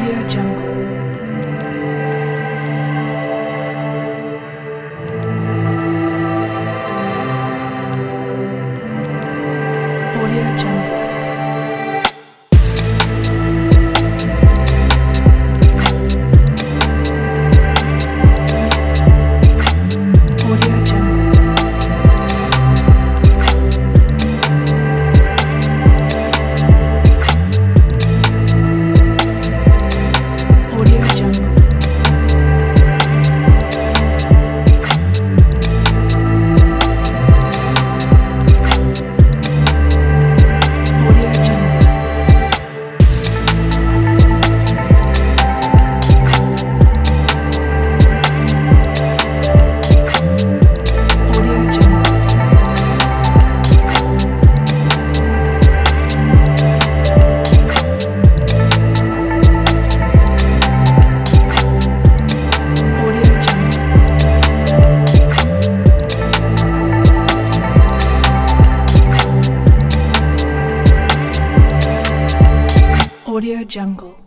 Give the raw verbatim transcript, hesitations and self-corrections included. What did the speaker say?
Audio Jungle. Audio Jungle. Audio Jungle. Audio Jungle. Audio Jungle. Audio Jungle. Audio Jungle. Audio Jungle.